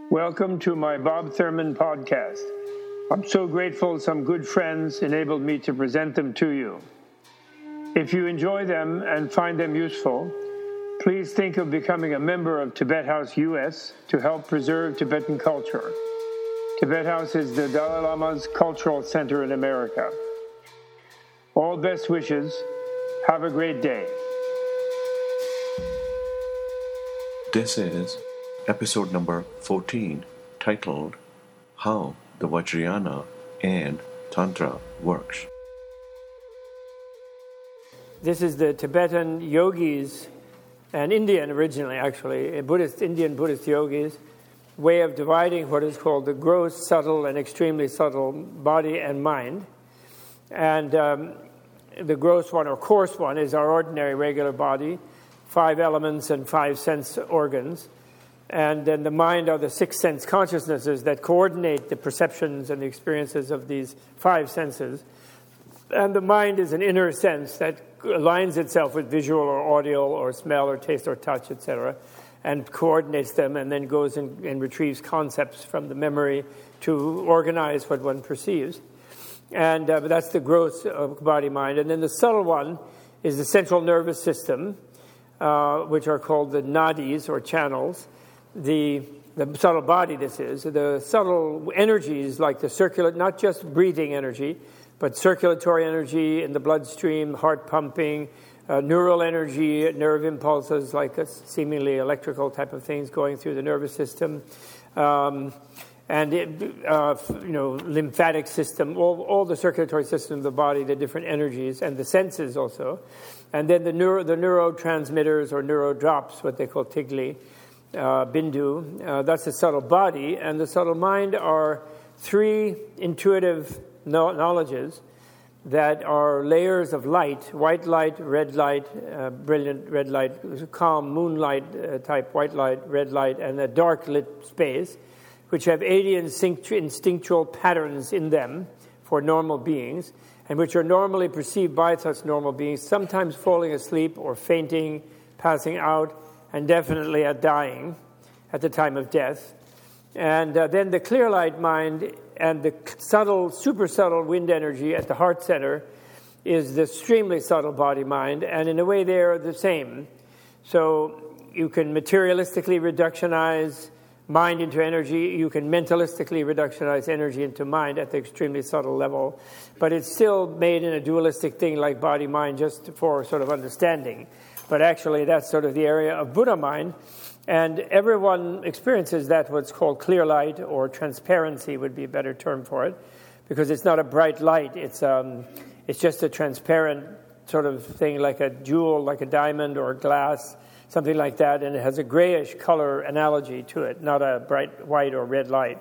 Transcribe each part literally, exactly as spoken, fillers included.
Welcome to my Bob Thurman podcast. I'm so grateful some good friends enabled me to present them to you. If you enjoy them and find them useful, please think of becoming a member of Tibet House U S to help preserve Tibetan culture. Tibet House is the Dalai Lama's cultural center in America. All best wishes. Have a great day. This is episode number fourteen, titled How the Vajrayana and Tantra Works. This is the Tibetan yogis, and Indian originally actually, Buddhist, Indian Buddhist yogis, way of dividing what is called the gross, subtle, and extremely subtle body and mind. And um, the gross one or coarse one is our ordinary regular body, five elements and five sense organs. And then the mind are the six sense consciousnesses that coordinate the perceptions and the experiences of these five senses. And the mind is an inner sense that aligns itself with visual or audio or smell or taste or touch, et cetera, and coordinates them and then goes and, and retrieves concepts from the memory to organize what one perceives. And uh, that's the gross uh, body-mind. And then the subtle one is the central nervous system, uh, which are called the nadis or channels. The, the subtle body, this is. The subtle energies like the circular, not just breathing energy, but circulatory energy in the bloodstream, heart pumping, uh, neural energy, nerve impulses like a seemingly electrical type of things going through the nervous system, um, and it, uh, you know, lymphatic system, all, all the circulatory system of the body, the different energies, and the senses also. And then the neuro, the neurotransmitters or neurodrops, what they call tigli, Uh, bindu, uh, that's the subtle body, and the subtle mind are three intuitive no- knowledges that are layers of light, white light, red light, uh, brilliant red light, calm moonlight uh, type white light, red light, and a dark lit space, which have eighty instinct- instinctual patterns in them for normal beings, and which are normally perceived by such normal beings, sometimes falling asleep or fainting, passing out, and definitely at dying at the time of death. And uh, then the clear light mind and the subtle, super subtle wind energy at the heart center is the extremely subtle body mind, and in a way they are the same. So you can materialistically reductionize mind into energy, you can mentalistically reductionize energy into mind at the extremely subtle level, but it's still made in a dualistic thing like body-mind just for sort of understanding. But actually, that's sort of the area of Buddha mind. And everyone experiences that, what's called clear light, or transparency would be a better term for it, because it's not a bright light. It's um, it's just a transparent sort of thing, like a jewel, like a diamond or glass, something like that. And it has a grayish color analogy to it, not a bright white or red light.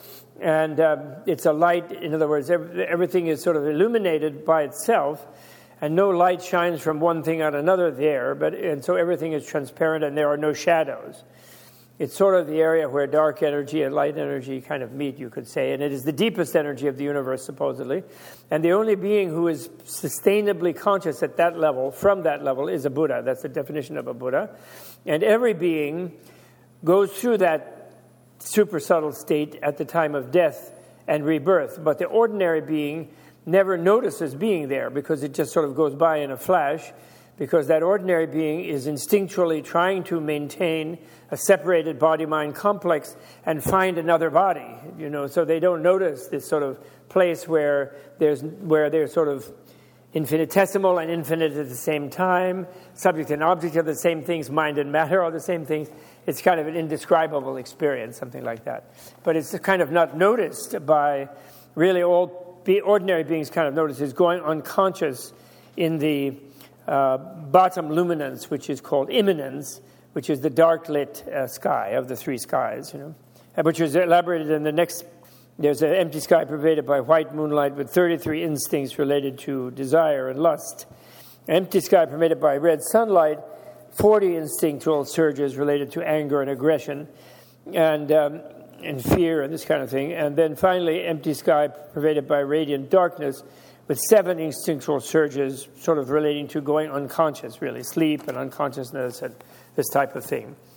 And um, it's a light, in other words, everything is sort of illuminated by itself, and no light shines from one thing on another there, but and so everything is transparent and there are no shadows. It's sort of the area where dark energy and light energy kind of meet, you could say, and it is the deepest energy of the universe, supposedly. And the only being who is sustainably conscious at that level, from that level, is a Buddha. That's the definition of a Buddha. And every being goes through that super subtle state at the time of death and rebirth, but the ordinary being never notices being there because it just sort of goes by in a flash, because that ordinary being is instinctually trying to maintain a separated body-mind complex and find another body, you know, so they don't notice this sort of place where there's where they're sort of infinitesimal and infinite at the same time, subject and object are the same things, mind and matter are the same things. It's kind of an indescribable experience, something like that. But it's kind of not noticed by really all Be ordinary beings kind of notice is going unconscious in the uh, bottom luminance, which is called immanence, which is the dark lit uh, sky of the three skies, you know, which is elaborated in the next. There's an empty sky pervaded by white moonlight with thirty-three instincts related to desire and lust. Empty sky pervaded by red sunlight, forty instinctual surges related to anger and aggression, and um, and fear and this kind of thing. And then finally, empty sky pervaded by radiant darkness with seven instinctual surges sort of relating to going unconscious, really, sleep and unconsciousness and this type of thing.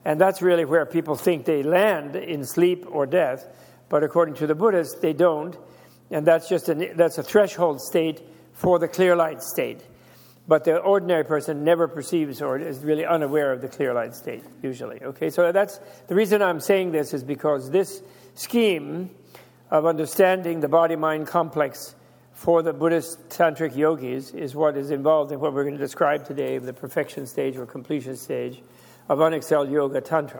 And that's really where people think they land in sleep or death. But according to the Buddhists, they don't. And that's just an, that's a threshold state for the clear light state. But the ordinary person never perceives or is really unaware of the clear light state, usually. Okay, so that's the reason I'm saying this is because this scheme of understanding the body-mind complex for the Buddhist tantric yogis is what is involved in what we're going to describe today, the perfection stage or completion stage of unexcelled yoga tantra.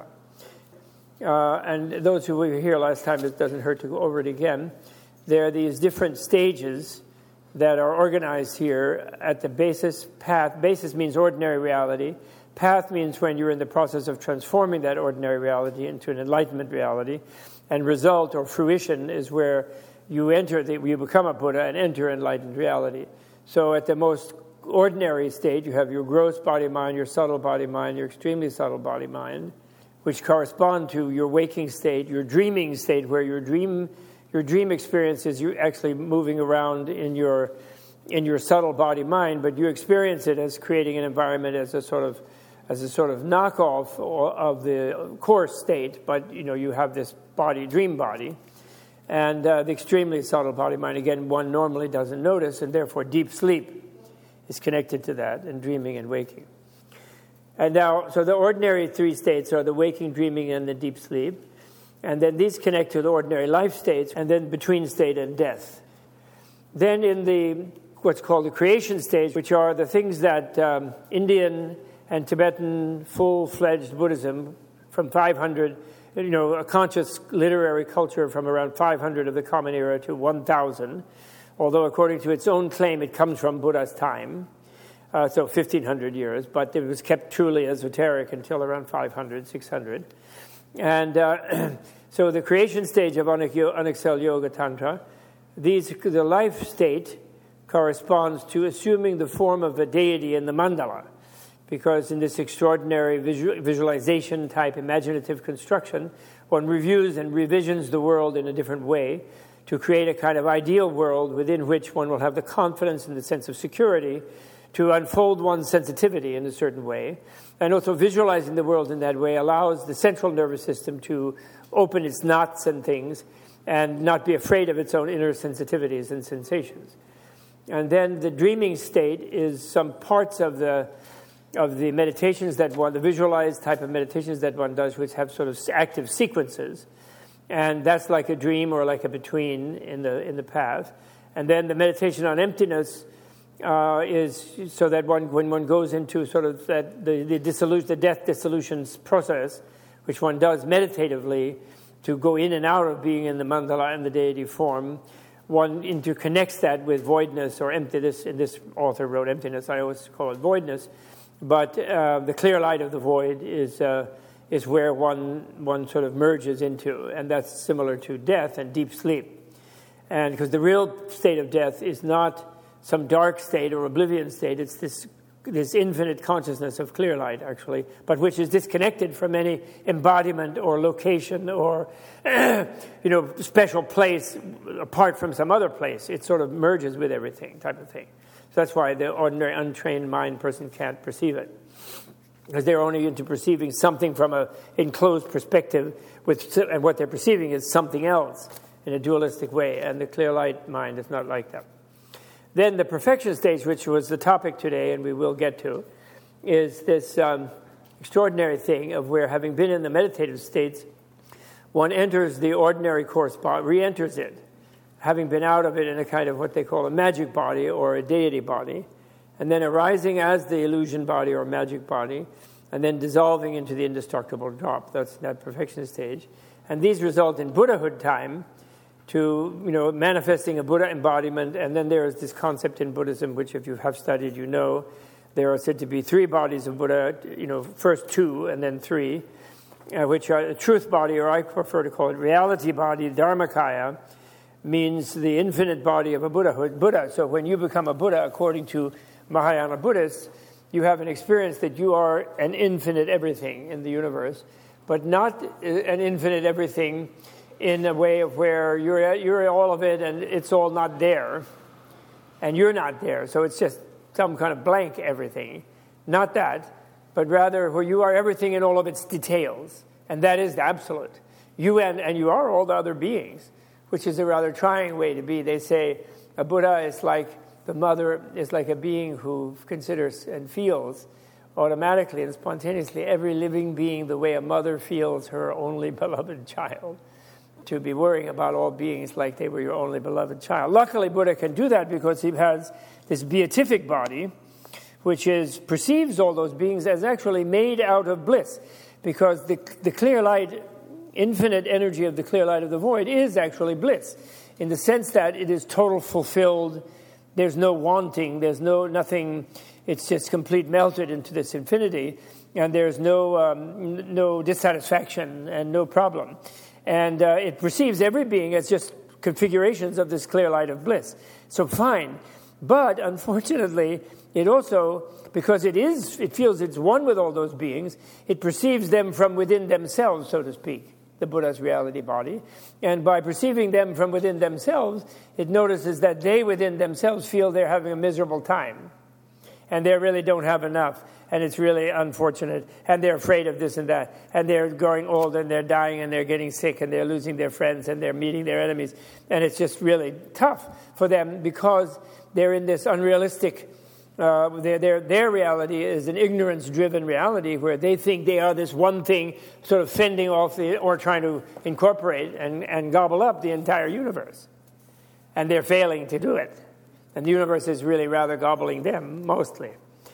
Uh, and those who were here last time, it doesn't hurt to go over it again. There are these different stages that are organized here at the basis path. Basis means ordinary reality. Path means when you're in the process of transforming that ordinary reality into an enlightenment reality. And result or fruition is where you enter, the, you become a Buddha and enter enlightened reality. So at the most ordinary state, you have your gross body-mind, your subtle body-mind, your extremely subtle body-mind, which correspond to your waking state, your dreaming state, where your dream your dream experience is you actually moving around in your in your subtle body-mind, but you experience it as creating an environment as a sort of as a sort of knockoff of the core state, but you know you have this body, dream body, and uh, the extremely subtle body-mind, again, one normally doesn't notice, and therefore deep sleep is connected to that, and dreaming and waking. And now, so the ordinary three states are the waking, dreaming, and the deep sleep. And then these connect to the ordinary life states, and then between state and death. Then in the what's called the creation stage, which are the things that um, Indian and Tibetan full-fledged Buddhism from five hundred, you know, a conscious literary culture from around five hundred of the Common Era to one thousand, although according to its own claim it comes from Buddha's time, uh, so fifteen hundred years, but it was kept truly esoteric until around five hundred, six hundred. And uh, so the creation stage of unexcelled yoga tantra, these the life state corresponds to assuming the form of a deity in the mandala, because in this extraordinary visual, visualization type imaginative construction, one reviews and revisions the world in a different way to create a kind of ideal world within which one will have the confidence and the sense of security to unfold one's sensitivity in a certain way. And also visualizing the world in that way allows the central nervous system to open its knots and things and not be afraid of its own inner sensitivities and sensations. And then the dreaming state is some parts of the of the meditations that one, the visualized type of meditations that one does, which have sort of active sequences. And that's like a dream or like a between in the in the path. And then the meditation on emptiness Uh, is so that one, when one goes into sort of that the the, dissolution, the death dissolution process, which one does meditatively to go in and out of being in the mandala and the deity form, one interconnects that with voidness or emptiness. And this author wrote emptiness. I always call it voidness, but uh, the clear light of the void is uh, is where one one sort of merges into, and that's similar to death and deep sleep. And because the real state of death is not some dark state or oblivion state. It's this this infinite consciousness of clear light, actually, but which is disconnected from any embodiment or location or, you know, special place apart from some other place. It sort of merges with everything, type of thing. So that's why the ordinary untrained mind person can't perceive it, because they're only into perceiving something from a enclosed perspective, with, and what they're perceiving is something else in a dualistic way, and the clear light mind is not like that. Then the perfection stage, which was the topic today, and we will get to, is this um, extraordinary thing of where, having been in the meditative states, one enters the ordinary course body, re-enters it, having been out of it in a kind of what they call a magic body or a deity body, and then arising as the illusion body or magic body, and then dissolving into the indestructible drop. That's that perfection stage. And these result in Buddhahood time, to, you know, manifesting a Buddha embodiment. And then there is this concept in Buddhism, which if you have studied, you know, there are said to be three bodies of Buddha, you know, first two and then three, uh, which are a truth body, or I prefer to call it reality body. Dharmakaya means the infinite body of a Buddhahood, Buddha. So when you become a Buddha, according to Mahayana Buddhists, you have an experience that you are an infinite everything in the universe, but not an infinite everything in a way of where you're you're all of it and it's all not there, and you're not there. So it's just some kind of blank everything. Not that, but rather where you are everything in all of its details, and that is the absolute. You and, and you are all the other beings, which is a rather trying way to be. They say a Buddha is like the mother, is like a being who considers and feels automatically and spontaneously every living being the way a mother feels her only beloved child. To be worrying about all beings like they were your only beloved child. Luckily, Buddha can do that because he has this beatific body, which is perceives all those beings as actually made out of bliss, because the the clear light, infinite energy of the clear light of the void is actually bliss, in the sense that it is total fulfilled. There's no wanting. There's no nothing. It's just complete melted into this infinity, and there's no um, no dissatisfaction and no problem. And uh, it perceives every being as just configurations of this clear light of bliss. So fine. But unfortunately, it also, because it is, it feels it's one with all those beings, it perceives them from within themselves, so to speak, the Buddha's reality body. And by perceiving them from within themselves, it notices that they within themselves feel they're having a miserable time. And they really don't have enough. And it's really unfortunate. And they're afraid of this and that. And they're growing old and they're dying and they're getting sick and they're losing their friends and they're meeting their enemies. And it's just really tough for them because they're in this unrealistic, uh, their, their, their reality is an ignorance-driven reality where they think they are this one thing sort of fending off the, or trying to incorporate and, and gobble up the entire universe. And they're failing to do it. And the universe is really rather gobbling them, mostly.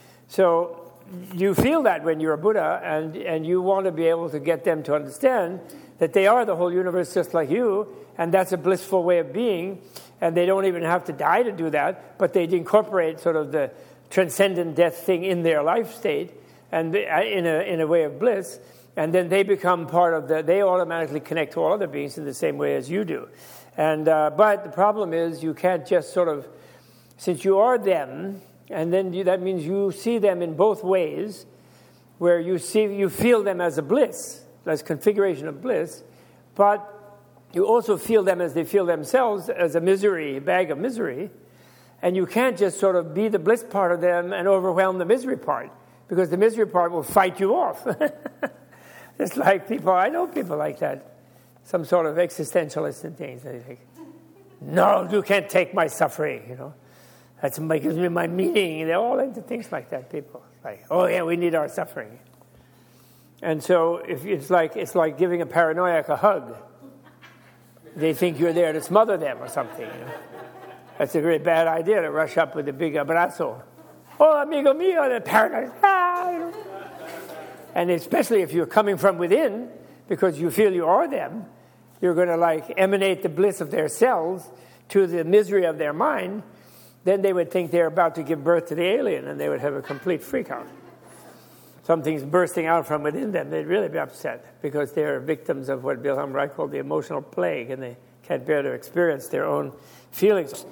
So you feel that when you're a Buddha, and, and you want to be able to get them to understand that they are the whole universe just like you, and that's a blissful way of being, and they don't even have to die to do that, but they incorporate sort of the transcendent death thing in their life state, and in a in a way of bliss, and then they become part of the, they automatically connect to all other beings in the same way as you do. And uh, but the problem is you can't just sort of, since you are them, and then you, that means you see them in both ways, where you see you feel them as a bliss, as configuration of bliss, but you also feel them as they feel themselves, as a misery, a bag of misery, and you can't just sort of be the bliss part of them and overwhelm the misery part, because the misery part will fight you off. It's like people, I know people like that, some sort of existentialist and things. They think, no, you can't take my suffering, you know. That gives me my meaning. They're all into things like that, people. Like, oh yeah, we need our suffering. And so if it's like it's like giving a paranoiac a hug. They think you're there to smother them or something. You know? That's a very bad idea to rush up with a big abrazo. Oh, amigo mío, the paranoid. Ah, you know? And especially if you're coming from within, because you feel you are them, you're going to like emanate the bliss of their selves to the misery of their mind. Then they would think they're about to give birth to the alien, and they would have a complete freak out. Something's bursting out from within them. They'd really be upset because they're victims of what Wilhelm Reich called the emotional plague, and they can't bear to experience their own feelings.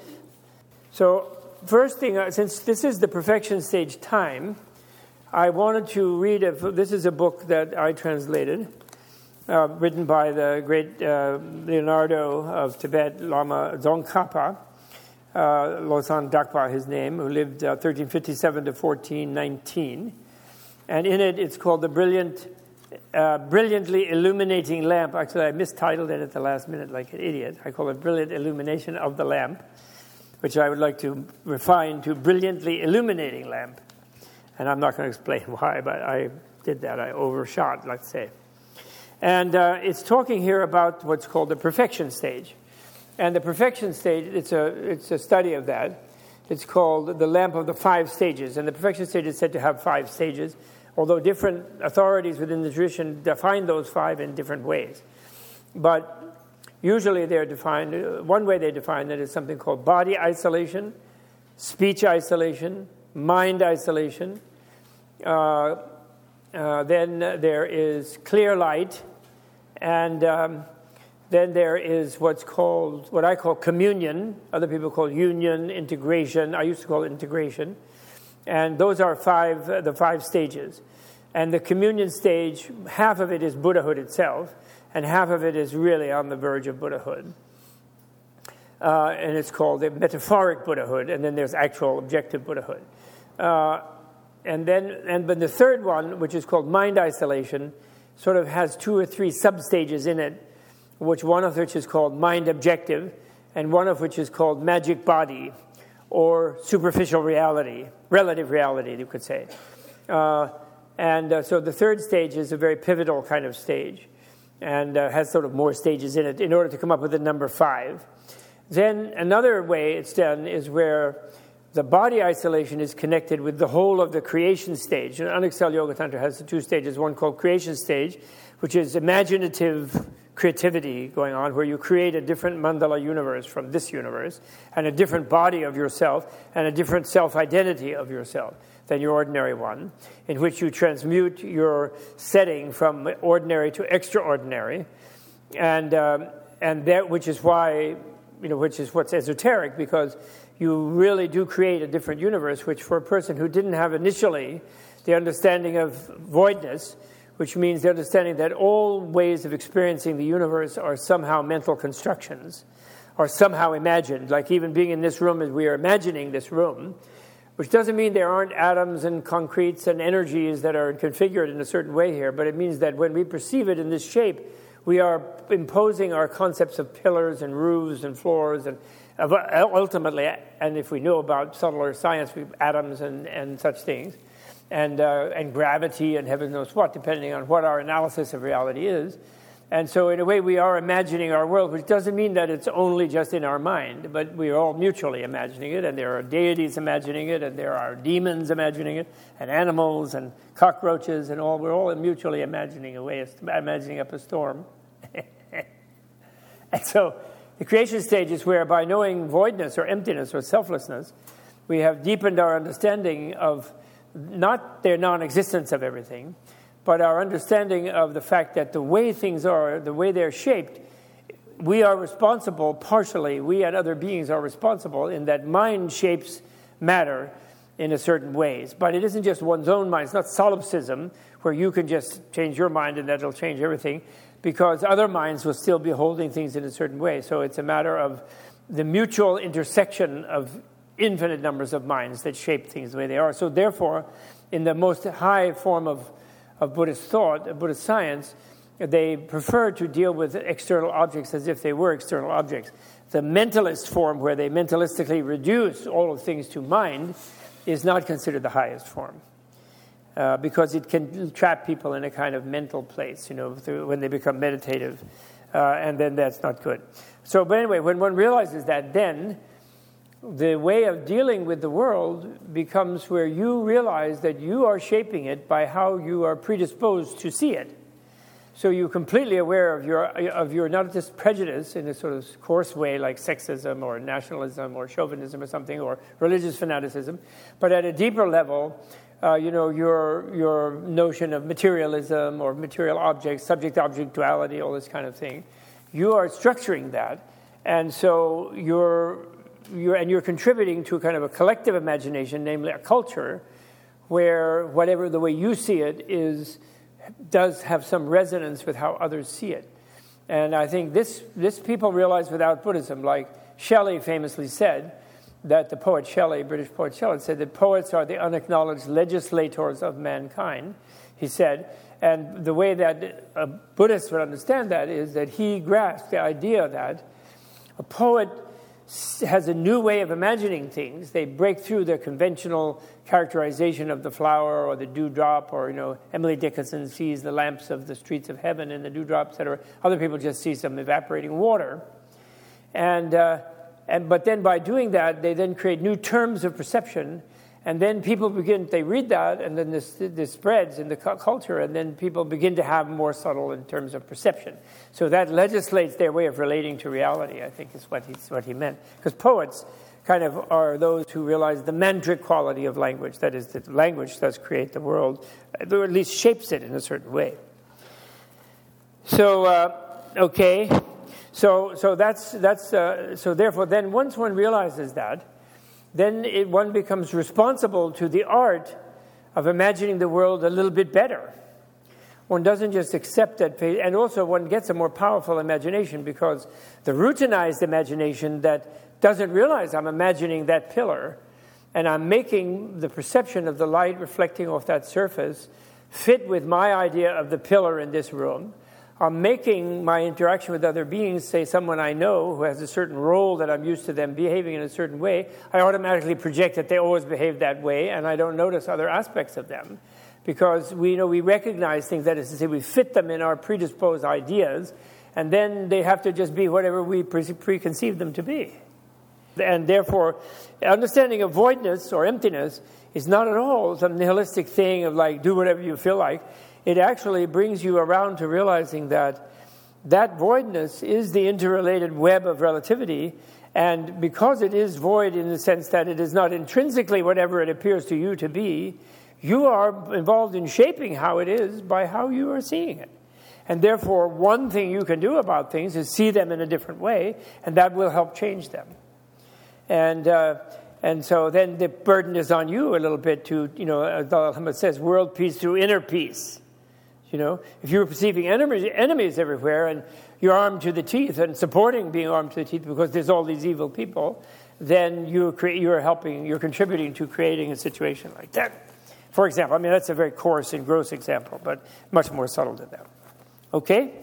So first thing, uh, since this is the perfection stage time, I wanted to read, a, this is a book that I translated, uh, written by the great uh, Leonardo of Tibet, Lama Tsongkhapa, Uh, Losang Dakpa, his name, who lived uh, thirteen fifty-seven to fourteen nineteen. And in it, it's called The Brilliant, uh, Brilliantly Illuminating Lamp. Actually, I mistitled it at the last minute like an idiot. I call it Brilliant Illumination of the Lamp, which I would like to refine to Brilliantly Illuminating Lamp. And I'm not going to explain why, but I did that. I overshot, let's say. And uh, it's talking here about what's called the perfection stage. And the perfection stage, it's a it's a study of that. It's called the lamp of the five stages. And the perfection stage is said to have five stages, although different authorities within the tradition define those five in different ways. But usually they're defined, one way they define it is something called body isolation, speech isolation, mind isolation. Uh, uh, then there is clear light, and Um, Then there is what's called, what I call communion. Other people call union, integration. I used to call it integration. And those are five, uh, the five stages. And the communion stage, half of it is Buddhahood itself, and half of it is really on the verge of Buddhahood. Uh, and it's called the metaphoric Buddhahood, and then there's actual objective Buddhahood. Uh, and then, and then the third one, which is called mind isolation, sort of has two or three sub-stages in it, which one of which is called mind objective, and one of which is called magic body, or superficial reality, relative reality, you could say. Uh, and uh, so the third stage is a very pivotal kind of stage, and uh, has sort of more stages in it in order to come up with the number five. Then another way it's done is where the body isolation is connected with the whole of the creation stage. And Unexcelled Yoga Tantra has the two stages, one called creation stage, which is imaginative creativity going on, where you create a different mandala universe from this universe, and a different body of yourself, and a different self-identity of yourself than your ordinary one, in which you transmute your setting from ordinary to extraordinary, and um, and that which is why, you know, which is what's esoteric, because you really do create a different universe, which for a person who didn't have initially the understanding of voidness, which means the understanding that all ways of experiencing the universe are somehow mental constructions, are somehow imagined, like even being in this room as we are imagining this room, which doesn't mean there aren't atoms and concretes and energies that are configured in a certain way here, but it means that when we perceive it in this shape, we are imposing our concepts of pillars and roofs and floors, and ultimately, and if we know about subtler science, we atoms and, and such things, and uh, and gravity and heaven knows what, depending on what our analysis of reality is. And so in a way, we are imagining our world, which doesn't mean that it's only just in our mind, but we are all mutually imagining it, and there are deities imagining it, and there are demons imagining it, and animals and cockroaches and all. We're all mutually imagining a way, imagining up a storm. And so the creation stage is where, by knowing voidness or emptiness or selflessness, we have deepened our understanding of not their non-existence of everything, but our understanding of the fact that the way things are, the way they're shaped, we are responsible partially, we and other beings are responsible in that mind shapes matter in a certain ways. But it isn't just one's own mind. It's not solipsism, where you can just change your mind and that'll change everything, because other minds will still be holding things in a certain way. So it's a matter of the mutual intersection of infinite numbers of minds that shape things the way they are. So therefore, in the most high form of, of Buddhist thought, Buddhist science, they prefer to deal with external objects as if they were external objects. The mentalist form, where they mentalistically reduce all of things to mind, is not considered the highest form. Uh, because it can trap people in a kind of mental place, you know, through, when they become meditative, uh, and then that's not good. So, but anyway, when one realizes that, then the way of dealing with the world becomes where you realize that you are shaping it by how you are predisposed to see it. So you're completely aware of your of your not just prejudice in a sort of coarse way, like sexism or nationalism or chauvinism or something, or religious fanaticism, but at a deeper level, Uh, you know, your your notion of materialism or material objects, subject-object duality, all this kind of thing. You are structuring that, and so you're you're and you're contributing to a kind of a collective imagination, namely a culture, where whatever the way you see it is does have some resonance with how others see it. And I think this this people realize without Buddhism, like Shelley famously said, that the poet Shelley, British poet Shelley, said that poets are the unacknowledged legislators of mankind, he said. And the way that a Buddhist would understand that is that he grasped the idea that a poet has a new way of imagining things. They break through their conventional characterization of the flower or the dewdrop, or, you know, Emily Dickinson sees the lamps of the streets of heaven and the dewdrop, et cetera. Other people just see some evaporating water. And... Uh, And, but then by doing that, they then create new terms of perception, and then people begin, they read that, and then this, this spreads in the culture, and then people begin to have more subtle in terms of perception. So that legislates their way of relating to reality, I think is what, he's, what he meant. Because poets kind of are those who realize the mantric quality of language, that is, that language does create the world, or at least shapes it in a certain way. So, uh, okay... So, so that's that's uh, so. Therefore, then once one realizes that, then it, one becomes responsible to the art of imagining the world a little bit better. One doesn't just accept that, and also one gets a more powerful imagination, because the routinized imagination that doesn't realize I'm imagining that pillar and I'm making the perception of the light reflecting off that surface fit with my idea of the pillar in this room. I'm making my interaction with other beings, say someone I know who has a certain role that I'm used to them behaving in a certain way, I automatically project that they always behave that way, and I don't notice other aspects of them. Because we you know we recognize things, that is to say, we fit them in our predisposed ideas, and then they have to just be whatever we pre- preconceive them to be. And therefore, understanding of voidness or emptiness is not at all some nihilistic thing of like, do whatever you feel like. It actually brings you around to realizing that that voidness is the interrelated web of relativity, and because it is void in the sense that it is not intrinsically whatever it appears to you to be, you are involved in shaping how it is by how you are seeing it. And therefore, one thing you can do about things is see them in a different way, and that will help change them. And uh, and so then the burden is on you a little bit to, you know, as Dalai Lama says, world peace through inner peace. You know, if you're perceiving enemies, enemies everywhere, and you're armed to the teeth and supporting being armed to the teeth because there's all these evil people, then you're, cre- you're helping, you're contributing to creating a situation like that. For example, I mean, that's a very coarse and gross example, but much more subtle than that. Okay?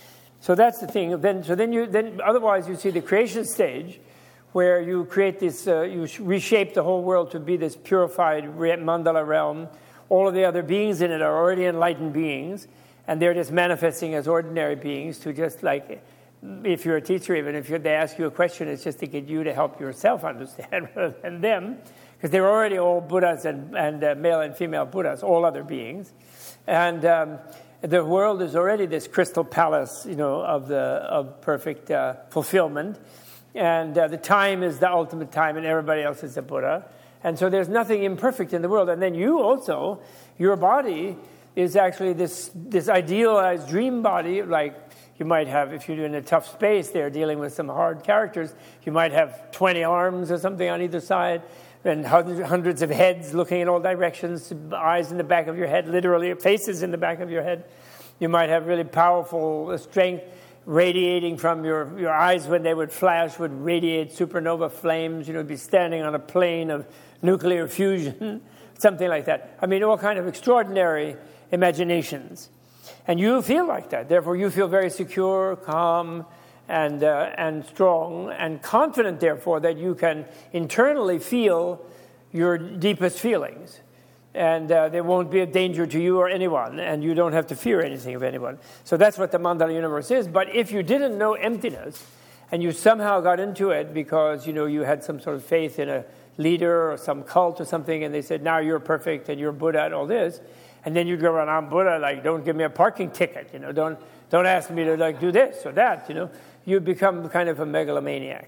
So that's the thing. Then, so then you, then otherwise you see the creation stage, where you create this, uh, you reshape the whole world to be this purified mandala realm. All of the other beings in it are already enlightened beings, and they're just manifesting as ordinary beings to just like, if you're a teacher, even if you're, they ask you a question, it's just to get you to help yourself understand rather than them, because they're already all Buddhas and, and uh, male and female Buddhas, all other beings. And um, the world is already this crystal palace, you know, of the of perfect uh, fulfillment. And uh, the time is the ultimate time, and everybody else is a Buddha. And so there's nothing imperfect in the world. And then you also, your body is actually this this idealized dream body, like you might have, if you're in a tough space there dealing with some hard characters, you might have twenty arms or something on either side, and hundreds of heads looking in all directions, eyes in the back of your head, literally faces in the back of your head. You might have really powerful strength radiating from your, your eyes. When they would flash, would radiate supernova flames. You know, be standing on a plane of nuclear fusion, something like that. I mean, all kind of extraordinary imaginations. And you feel like that. Therefore, you feel very secure, calm, and uh, and strong, and confident, therefore, that you can internally feel your deepest feelings. And uh, there won't be a danger to you or anyone, and you don't have to fear anything of anyone. So that's what the mandala universe is. But if you didn't know emptiness, and you somehow got into it because, you know, you had some sort of faith in a leader or some cult or something, and they said, now you're perfect and you're Buddha and all this, and then you'd go around, I'm Buddha, like, don't give me a parking ticket, you know, don't don't ask me to, like, do this or that, you know. You'd become kind of a megalomaniac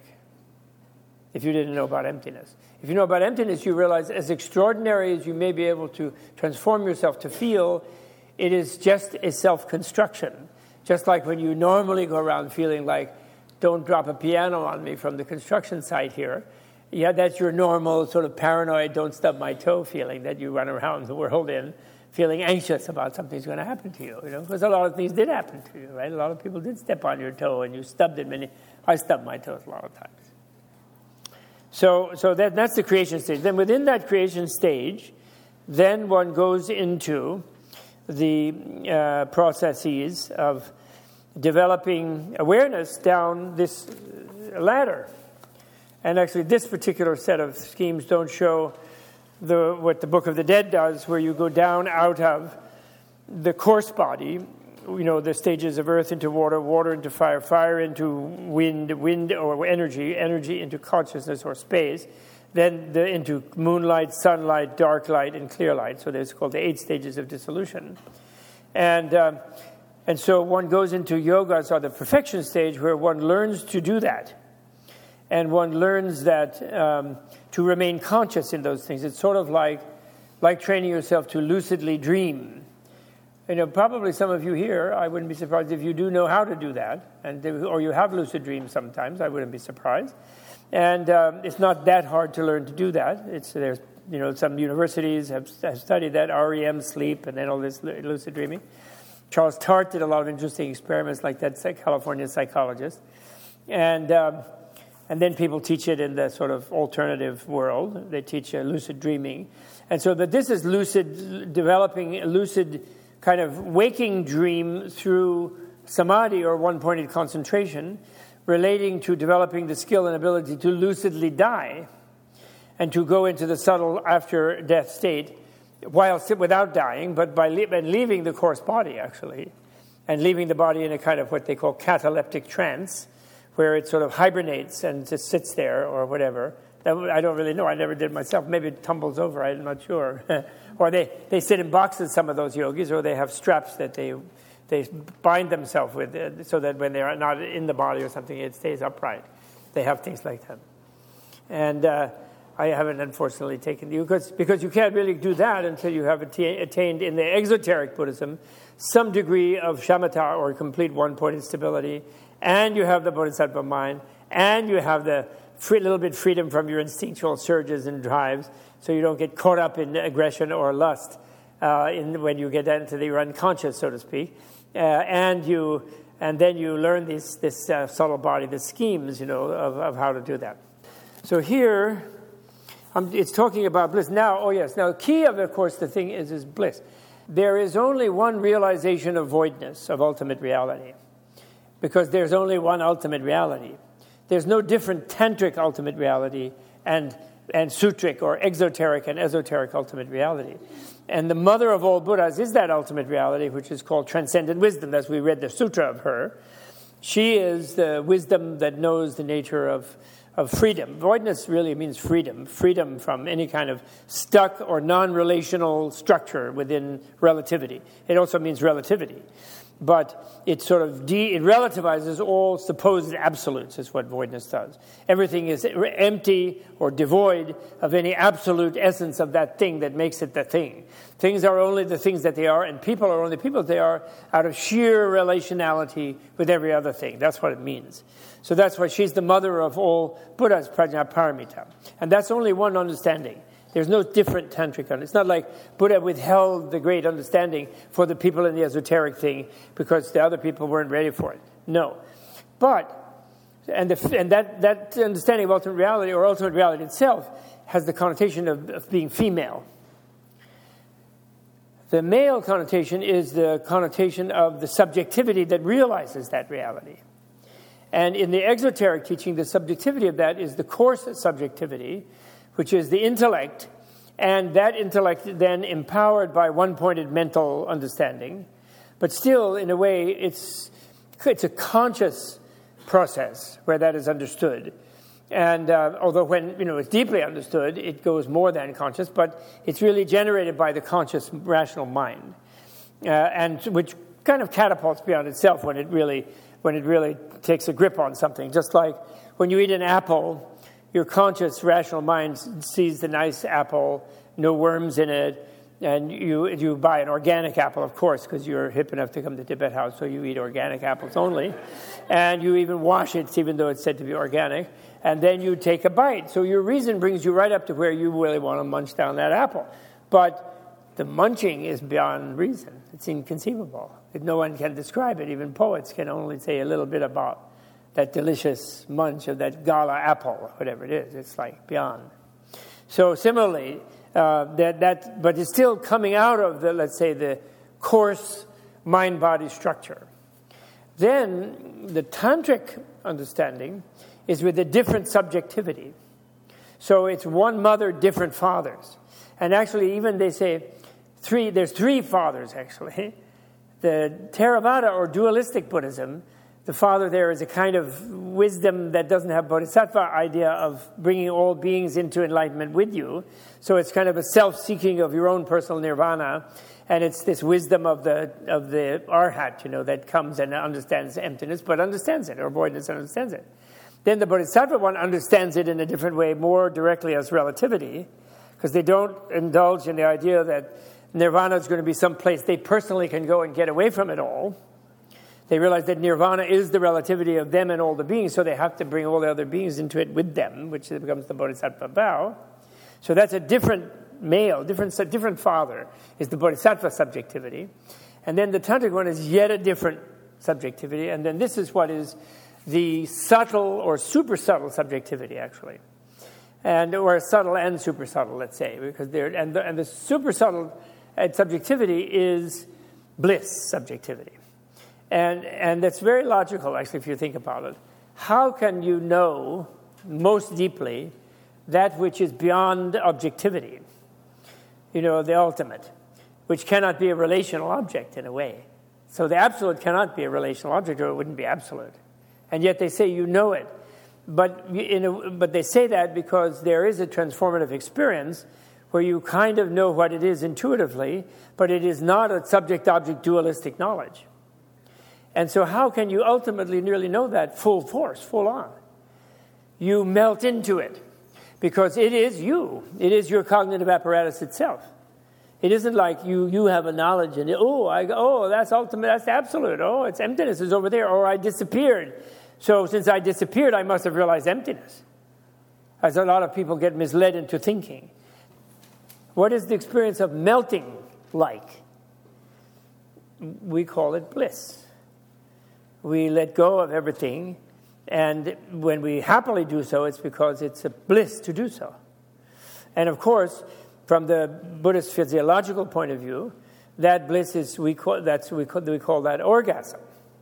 if you didn't know about emptiness. If you know about emptiness, you realize as extraordinary as you may be able to transform yourself to feel, it is just a self-construction. Just like when you normally go around feeling like, don't drop a piano on me from the construction site here. Yeah, that's your normal sort of paranoid, don't stub my toe feeling that you run around the world in, feeling anxious about something's going to happen to you, you know, because a lot of things did happen to you, right? A lot of people did step on your toe and you stubbed it many. I stubbed my toes a lot of times. So, so that that's the creation stage. Then within that creation stage, then one goes into the uh, processes of developing awareness down this ladder. And actually, this particular set of schemes don't show the what the Book of the Dead does, where you go down out of the coarse body, you know, the stages of earth into water, water into fire, fire into wind, wind or energy, energy into consciousness or space, then the, into moonlight, sunlight, dark light, and clear light. So that's called the eight stages of dissolution. And um, and so one goes into yogas, or the perfection stage, where one learns to do that. And one learns that um, to remain conscious in those things. It's sort of like like training yourself to lucidly dream. You know, probably some of you here, I wouldn't be surprised if you do know how to do that, and or you have lucid dreams sometimes. I wouldn't be surprised. And um, it's not that hard to learn to do that. It's there's you know some universities have, have studied that, R E M sleep, and then all this lucid dreaming. Charles Tart did a lot of interesting experiments like that, California psychologist, and. Um, And then people teach it in the sort of alternative world. They teach uh, lucid dreaming. And so that this is lucid, developing a lucid kind of waking dream through samadhi or one-pointed concentration, relating to developing the skill and ability to lucidly die and to go into the subtle after-death state while without dying, but by le- and leaving the coarse body, actually, and leaving the body in a kind of what they call cataleptic trance, where it sort of hibernates and just sits there or whatever. I don't really know. I never did myself. Maybe it tumbles over. I'm not sure. Or they, they sit in boxes, some of those yogis, or they have straps that they they bind themselves with uh, so that when they're not in the body or something, it stays upright. They have things like that. And uh, I haven't, unfortunately, taken you, because, because you can't really do that until you have atta- attained, in the exoteric Buddhism, some degree of shamatha, or complete one-pointed stability, and you have the bodhisattva mind, and you have the free, little bit freedom from your instinctual surges and drives, so you don't get caught up in aggression or lust uh, in, when you get into the unconscious, so to speak. Uh, and you, and then you learn this this uh, subtle body, the schemes, you know, of, of how to do that. So here, um, it's talking about bliss. Now, oh yes, now the key of, of course, the thing is is bliss. There is only one realization of voidness, of ultimate reality, because there's only one ultimate reality. There's no different tantric ultimate reality and and sutric or exoteric and esoteric ultimate reality. And the mother of all Buddhas is that ultimate reality, which is called transcendent wisdom, as we read the sutra of her. She is the wisdom that knows the nature of, of freedom. Voidness really means freedom, freedom from any kind of stuck or non-relational structure within relativity. It also means relativity. But it sort of de- it relativizes all supposed absolutes, is what voidness does. Everything is empty or devoid of any absolute essence of that thing that makes it the thing. Things are only the things that they are, and people are only people that they are out of sheer relationality with every other thing. That's what it means. So that's why she's the mother of all Buddhas, Prajnaparamita. And that's only one understanding. There's no different tantric understanding. It's not like Buddha withheld the great understanding for the people in the esoteric thing because the other people weren't ready for it. No. But, and, the, and that, that understanding of ultimate reality, or ultimate reality itself, has the connotation of, of being female. The male connotation is the connotation of the subjectivity that realizes that reality. And in the exoteric teaching, the subjectivity of that is the coarse subjectivity, which is the intellect, and that intellect then empowered by one-pointed mental understanding. But still, in a way, it's it's a conscious process where that is understood. And uh, although when you know it's deeply understood, it goes more than conscious, but it's really generated by the conscious, rational mind, uh, and which kind of catapults beyond itself when it really when it really takes a grip on something. Just like when you eat an apple, your conscious, rational mind sees the nice apple, no worms in it, and you you buy an organic apple, of course, because you're hip enough to come to Tibet House, so you eat organic apples only. And you even wash it, even though it's said to be organic. And then you take a bite. So your reason brings you right up to where you really want to munch down that apple. But the munching is beyond reason. It's inconceivable. No one can describe it. Even poets can only say a little bit about that delicious munch of that gala apple, whatever it is. It's like beyond. So similarly, uh, that that, but it's still coming out of the, let's say, the coarse mind-body structure. Then the tantric understanding is with a different subjectivity. So it's one mother, different fathers. And actually, even they say three. There's three fathers actually. The Theravada or dualistic Buddhism, the father there is a kind of wisdom that doesn't have bodhisattva idea of bringing all beings into enlightenment with you. So it's kind of a self-seeking of your own personal nirvana. And it's this wisdom of the of the arhat, you know, that comes and understands emptiness, but understands it, or voidness and understands it. Then the bodhisattva one understands it in a different way, more directly as relativity, because they don't indulge in the idea that nirvana is going to be some place they personally can go and get away from it all. They realize that nirvana is the relativity of them and all the beings, so they have to bring all the other beings into it with them, which becomes the bodhisattva vow. So that's a different male, different different father, is the bodhisattva subjectivity. And then the tantric one is yet a different subjectivity. And then this is what is the subtle or super subtle subjectivity, actually. And or subtle and super subtle, let's say, because they're and the, and the super subtle subjectivity is bliss subjectivity, and and that's very logical, actually, if you think about it. How can you know most deeply that which is beyond objectivity? You know, the ultimate, which cannot be a relational object in a way. So the absolute cannot be a relational object, or it wouldn't be absolute. And yet they say you know it. But in a, but they say that because there is a transformative experience where you kind of know what it is intuitively, but it is not a subject-object dualistic knowledge. And so how can you ultimately really know that full force, full on? You melt into it because it is you. It is your cognitive apparatus itself. It isn't like you you have a knowledge and, oh, I, oh, that's ultimate, that's absolute. Oh, it's emptiness is over there, or I disappeared. So since I disappeared, I must have realized emptiness. As a lot of people get misled into thinking. What is the experience of melting like? We call it bliss. We let go of everything, and when we happily do so, it's because it's a bliss to do so. And of course, from the Buddhist physiological point of view, that bliss is, we call, that's, we call, we call that orgasm.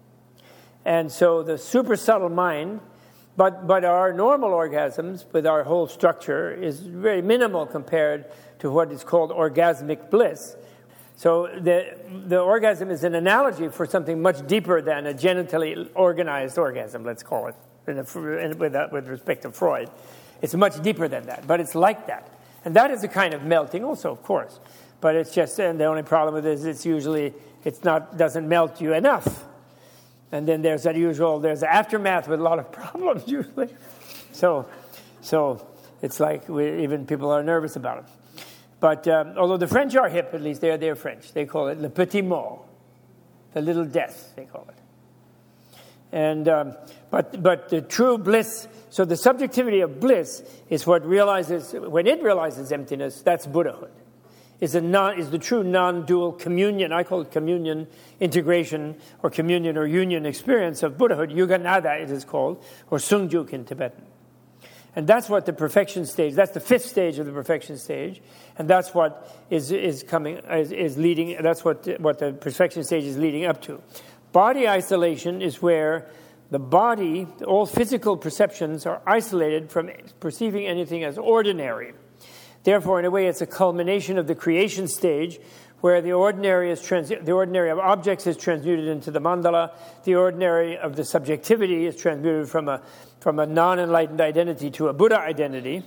And so the super subtle mind, but but our normal orgasms with our whole structure is very minimal compared to what is called orgasmic bliss. So the the orgasm is an analogy for something much deeper than a genitally organized orgasm, let's call it, in a, in, with, uh, with respect to Freud. It's much deeper than that, but it's like that. And that is a kind of melting also, of course. But it's just, and the only problem with it is it's usually, it's not, doesn't melt you enough. And then there's that usual, there's the aftermath with a lot of problems usually. So so it's like we, even people are nervous about it. But um, although the French are hip, at least they're, they're French. They call it le petit mort, the little death, they call it. And um, but but the true bliss, so the subjectivity of bliss is what realizes, when it realizes emptiness, that's Buddhahood. Is a non is the true non-dual communion. I call it communion, integration, or communion or union experience of Buddhahood. Yuganada it is called, or Sungjuk in Tibetan. And that's what the perfection stage. That's the fifth stage of the perfection stage, and that's what is is coming is, is leading. That's what what the perfection stage is leading up to. Body isolation is where the body, all physical perceptions, are isolated from perceiving anything as ordinary. Therefore, in a way, it's a culmination of the creation stage, where the ordinary is trans- the ordinary of objects is transmuted into the mandala. The ordinary of the subjectivity is transmuted from a from a non-enlightened identity to a Buddha identity.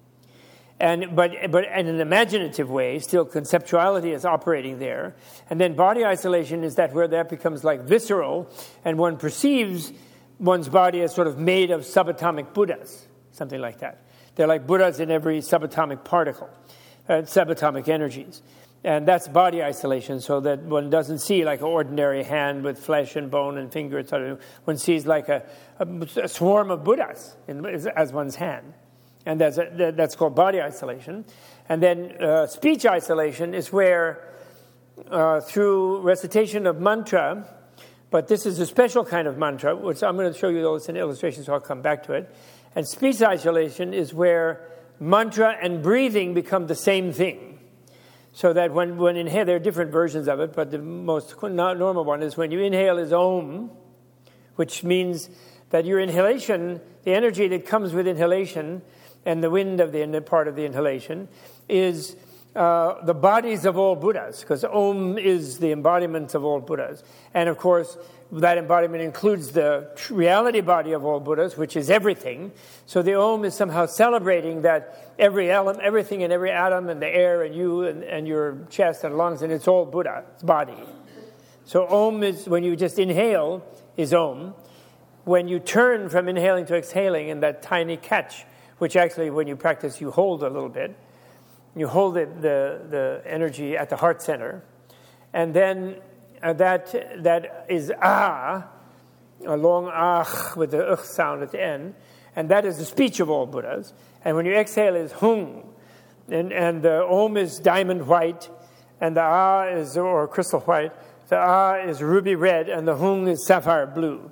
And but but in an imaginative way, still conceptuality is operating there. And then body isolation is that where that becomes like visceral, and one perceives one's body as sort of made of subatomic Buddhas, something like that. They're like Buddhas in every subatomic particle, uh, subatomic energies. And that's body isolation, so that one doesn't see like an ordinary hand with flesh and bone and finger, et cetera. One sees like a, a, a swarm of Buddhas in, as one's hand. And that's, a, that's called body isolation. And then uh, speech isolation is where, uh, through recitation of mantra, but this is a special kind of mantra, which I'm going to show you those in illustrations, so I'll come back to it. And speech isolation is where mantra and breathing become the same thing. So that when, when inhale, there are different versions of it, but the most normal one is when you inhale is Om, which means that your inhalation, the energy that comes with inhalation and the wind of the part of the inhalation is uh, the bodies of all Buddhas, because Om is the embodiment of all Buddhas. And of course, that embodiment includes the reality body of all Buddhas, which is everything. So the Om is somehow celebrating that every element, everything and every atom and the air and you and, and your chest and lungs, and it's all Buddha's body. So Om is, when you just inhale, is Om. When you turn from inhaling to exhaling in that tiny catch, which actually when you practice you hold a little bit, you hold it, the, the energy at the heart center, and then Uh, that that is ah, a long ah with the ugh sound at the end, and that is the speech of all Buddhas. And when you exhale is hung, and and the Om is diamond white, and the ah is or crystal white. The ah is ruby red, and the hung is sapphire blue.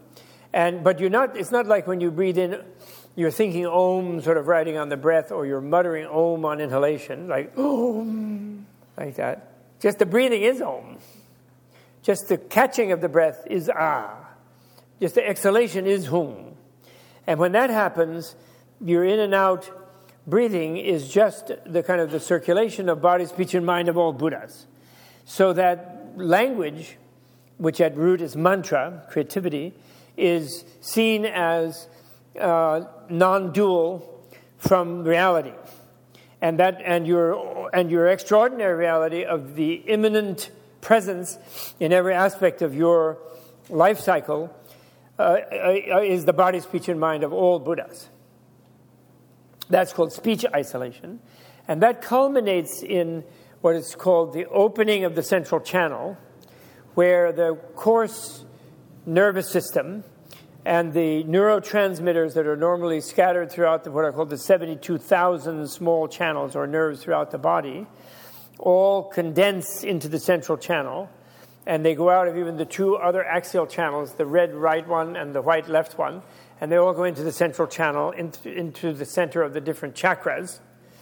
And but you're not. It's not like when you breathe in, you're thinking Om, sort of riding on the breath, or you're muttering Om on inhalation, like Om, like that. Just the breathing is Om. Just the catching of the breath is Ah. Just the exhalation is Hum. And when that happens, your in and out breathing is just the kind of the circulation of body, speech, and mind of all Buddhas. So that language, which at root is mantra, creativity, is seen as uh, non-dual from reality. And that and your and your extraordinary reality of the immanent presence in every aspect of your life cycle uh, is the body, speech, and mind of all Buddhas. That's called speech isolation. And that culminates in what is called the opening of the central channel, where the coarse nervous system and the neurotransmitters that are normally scattered throughout the, what are called the seventy-two thousand small channels or nerves throughout the body, all condense into the central channel, and they go out of even the two other axial channels, the red right one and the white left one, and they all go into the central channel, into, into the center of the different chakras.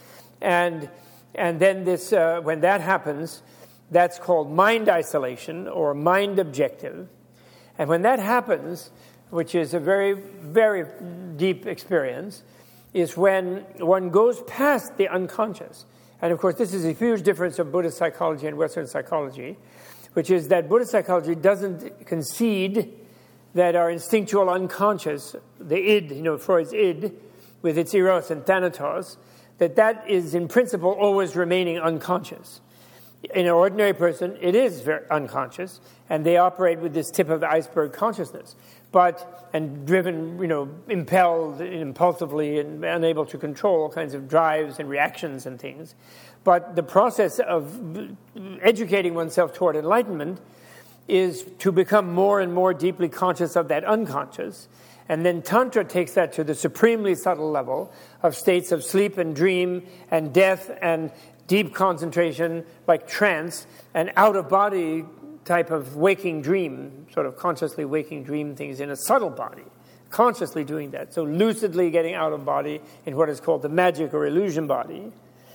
And and then this, uh, when that happens, that's called mind isolation or mind objective. And when that happens, which is a very, very deep experience, is when one goes past the unconscious. And of course, this is a huge difference of Buddhist psychology and Western psychology, which is that Buddhist psychology doesn't concede that our instinctual unconscious, the id, you know, Freud's id, with its eros and thanatos, that that is in principle always remaining unconscious. In an ordinary person, it is very unconscious, and they operate with this tip of the iceberg consciousness, but and driven, you know, impelled impulsively and unable to control all kinds of drives and reactions and things. But the process of educating oneself toward enlightenment is to become more and more deeply conscious of that unconscious. And then Tantra takes that to the supremely subtle level of states of sleep and dream and death and deep concentration, like trance, and out-of-body type of waking dream, sort of consciously waking dream things in a subtle body, consciously doing that. So lucidly getting out of body in what is called the magic or illusion body,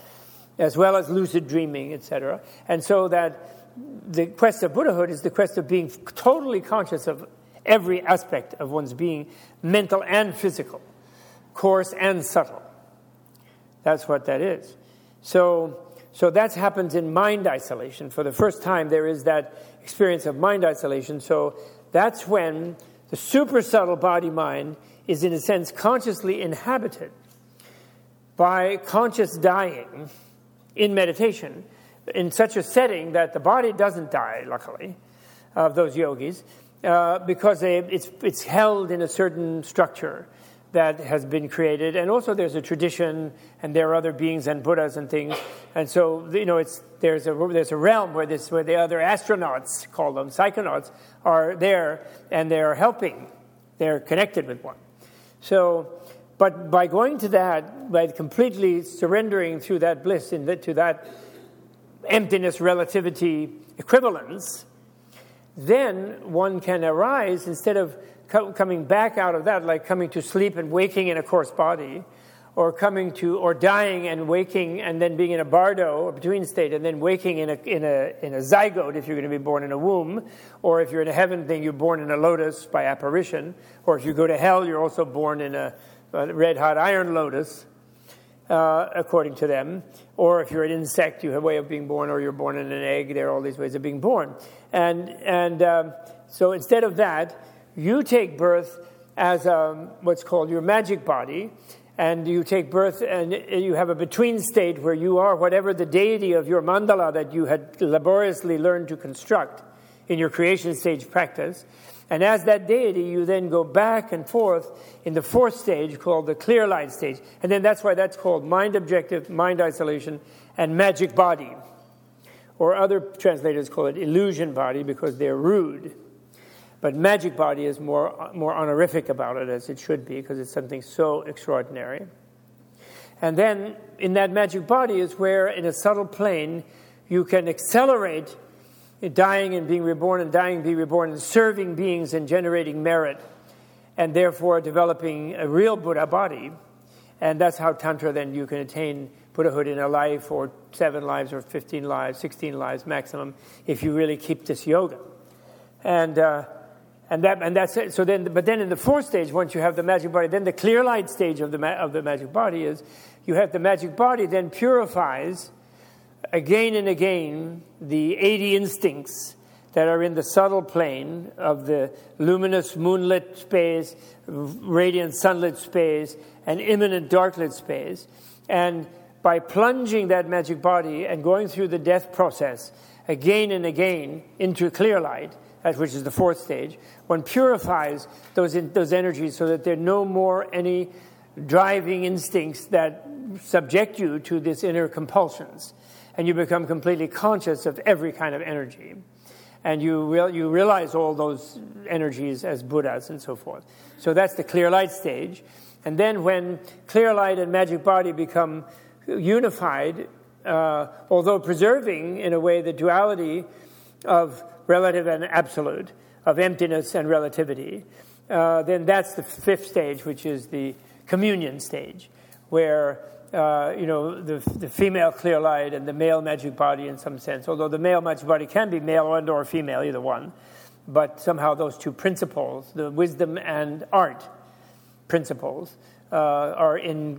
as well as lucid dreaming, et cetera. And so that the quest of Buddhahood is the quest of being totally conscious of every aspect of one's being, mental and physical, coarse and subtle. That's what that is. So, so that happens in mind isolation. For the first time, there is that experience of mind isolation. So that's when the super subtle body-mind is, in a sense, consciously inhabited by conscious dying in meditation, in such a setting that the body doesn't die, luckily, of those yogis, uh, because they, it's, it's held in a certain structure that has been created. And also there's a tradition, and there are other beings and Buddhas and things. And so, you know, it's there's a there's a realm where this where the other astronauts, call them psychonauts, are there, and they're helping. They're connected with one. So, but by going to that, by completely surrendering through that bliss in the, to that emptiness, relativity, equivalence, then one can arise, instead of co- coming back out of that, like coming to sleep and waking in a coarse body, or coming to, or dying and waking and then being in a bardo, or between state, and then waking in a in a in a zygote if you're going to be born in a womb, or if you're in a heaven thing, you're born in a lotus by apparition, or if you go to hell, you're also born in a, a red hot iron lotus, uh, according to them. Or if you're an insect, you have a way of being born, or you're born in an egg. There are all these ways of being born. And and um, so instead of that, you take birth as um, what's called your magic body, and you take birth and you have a between state where you are whatever the deity of your mandala that you had laboriously learned to construct in your creation stage practice. And as that deity, you then go back and forth in the fourth stage called the clear light stage. And then that's why that's called mind objective, mind isolation, and magic body. Or other translators call it illusion body because they're rude. But magic body is more more honorific about it, as it should be, because it's something so extraordinary. And then in that magic body is where, in a subtle plane, you can accelerate dying and being reborn, and dying and being reborn, and serving beings and generating merit, and therefore developing a real Buddha body. And that's how Tantra, then you can attain Buddhahood in a life, or seven lives, or fifteen lives, sixteen lives maximum, if you really keep this yoga. And uh, and that and that's it. So then, but then in the fourth stage, once you have the magic body, then the clear light stage of the ma- of the magic body is you have the magic body then purifies again and again the eighty instincts that are in the subtle plane of the luminous moonlit space, radiant sunlit space, and imminent darklit space. And by plunging that magic body and going through the death process again and again into clear light, which is the fourth stage, one purifies those in, those energies so that there are no more any driving instincts that subject you to these inner compulsions. And you become completely conscious of every kind of energy. And you real, you realize all those energies as Buddhas and so forth. So that's the clear light stage. And then when clear light and magic body become unified, uh, although preserving in a way the duality of relative and absolute, of emptiness and relativity, uh, then that's the fifth stage, which is the communion stage, where uh, you know the, the female clear light and the male magic body, in some sense, although the male magic body can be male and or female, either one, but somehow those two principles, the wisdom and art principles, uh, are in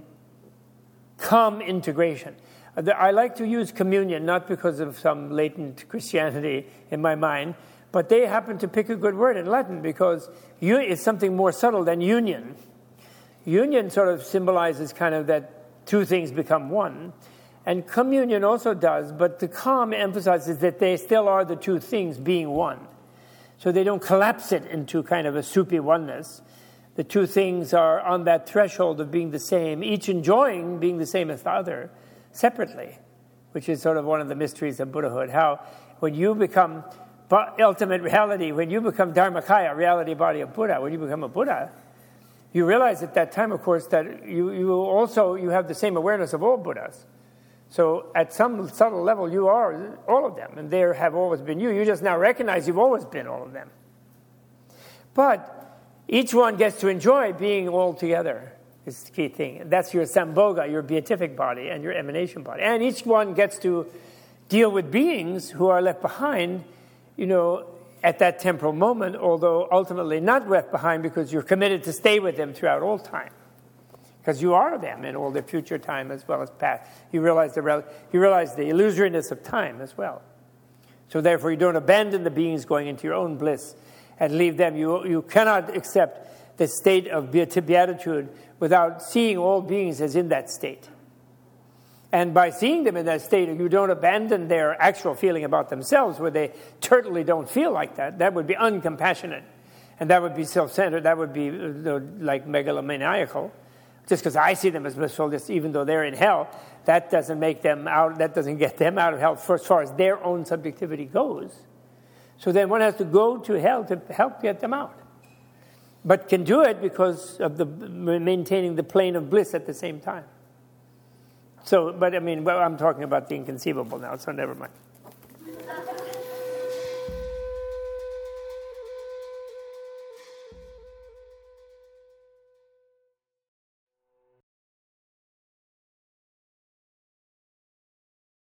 calm integration. I like to use communion, not because of some latent Christianity in my mind, but they happen to pick a good word in Latin because it's something more subtle than union. Union sort of symbolizes kind of that two things become one. And communion also does, but the calm emphasizes that they still are the two things being one. So they don't collapse it into kind of a soupy oneness. The two things are on that threshold of being the same, each enjoying being the same as the other, separately, which is sort of one of the mysteries of Buddhahood. How when you become ultimate reality, when you become Dharmakaya, reality body of Buddha, when you become a Buddha, you realize at that time, of course, that you, you also you have the same awareness of all Buddhas. So at some subtle level, you are all of them, and they have always been you. You just now recognize you've always been all of them. But each one gets to enjoy being all together. Is the key thing. That's your Sambhoga, your beatific body, and your emanation body. And each one gets to deal with beings who are left behind, you know, at that temporal moment, although ultimately not left behind because you're committed to stay with them throughout all time. Because you are them in all the future time as well as past. You realize the rel- you realize the illusoriness of time as well. So therefore you don't abandon the beings going into your own bliss and leave them. You, you cannot accept the state of beatitude without seeing all beings as in that state. And by seeing them in that state, you don't abandon their actual feeling about themselves where they certainly don't feel like that. That would be uncompassionate. And that would be self-centered. That would be uh, like megalomaniacal. Just because I see them as blissful, just even though they're in hell, that doesn't make them out, that doesn't get them out of hell for, as far as their own subjectivity goes. So then one has to go to hell to help get them out. But can do it because of the maintaining the plane of bliss at the same time. So, but I mean, well, I'm talking about the inconceivable now, so never mind.